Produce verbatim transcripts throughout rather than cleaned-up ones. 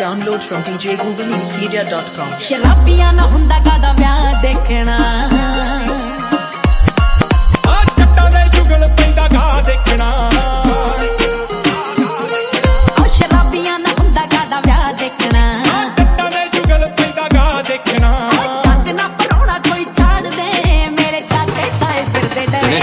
Download from d j google media dot com. शराबियां ना हुंदा कादा व्याह देखना आ जट्टां दे जुगल पैंदा गा देखना आ शराबियां ना हुंदा कादा व्याह देखना आ जट्टां दे जुगल पैंदा गा देखना चंद ना परोना कोई छाड़ दे मेरे चाचे ताए फिरदे डरे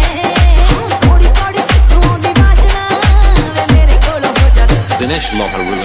Dinesh Locker